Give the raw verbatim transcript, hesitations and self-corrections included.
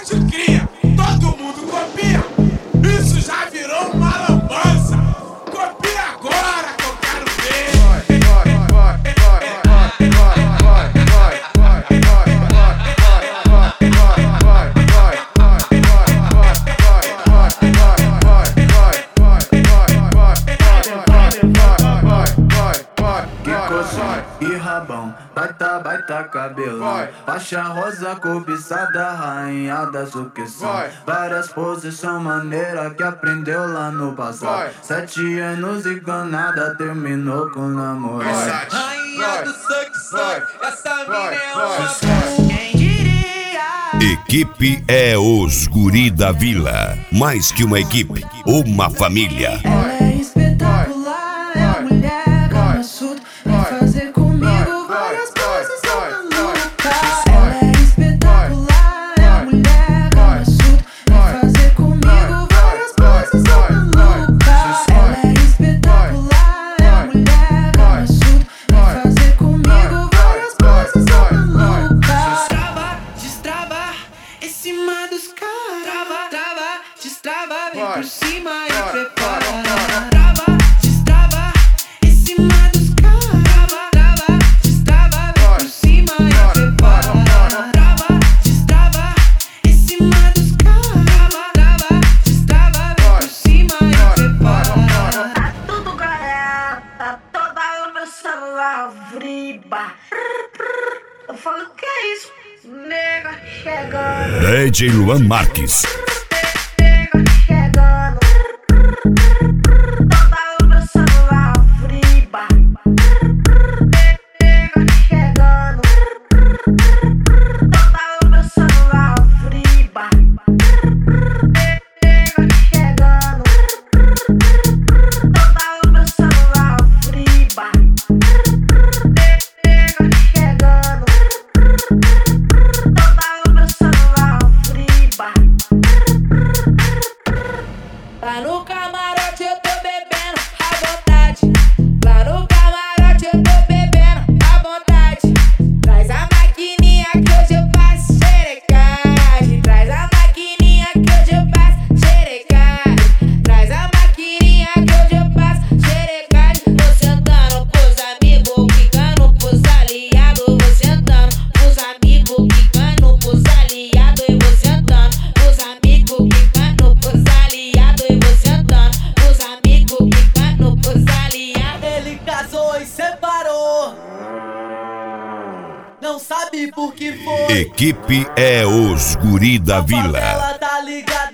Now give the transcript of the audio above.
te cria, todo mundo copia. Isso já virou uma lambança. Copia agora que eu quero ver. E rabão, baita, baita cabelão, faixa rosa cobiçada, rainha da sucessão. Várias posições maneiras que aprendeu lá no passado. Sete anos enganada, terminou com namoro. Rainha do suck suck, essa mina é uma. Quem diria? Equipe é os Guri da Vila. Mais que uma equipe, uma família. Ela é espetacular, é a mulher Kama Sutra. Vem fazer comigo várias coisas malucas. Ela é espetacular, é a mulher Kama Sutra. Vem fazer comigo várias coisas malucas. Ela é espetacular, é a mulher Kama Sutra. Vem fazer comigo várias coisas malucas. Trava, destrava, em cima dos caras. Trava, trava, destrava, vem por cima e prepara. Trava, destrava, em cima dos caras. Trava, trava, destrava, vem por cima e prepara. Trava, destrava, em cima dos caras. Trava, trava, destrava, vem por cima e prepara. Tá tudo galera, tá toda o meu celular vriba. Eu falo, o que é isso? Nega chegando, D J Luan Marques. nega chegando. Toda o meu celular vriba. Nega chegando. Toda o meu celular vriba. Nega chegando. Toda o meu celular vriba. Nega chegando. Toda o meu celular vriba. Lá no camarote eu tô bebendo à vontade. Lá no camarote eu tô bebendo à vontade. Traz a maquininha que hoje eu faço xerecagem. Traz a maquininha que hoje eu faço xerecagem. Traz a maquininha que hoje eu faço xerecagem. Vou sentando pros amigos, quicando pros aliados. Vou sentando pros amigos, quicando pros aliados. E vou sentando pros amigos, quicando pros aliados. E vou sentando pros amigos, quicando pros aliados. Ele casou e separou, não sabe por que foi. Equipe é os Guri da Vila. Ela tá ligada.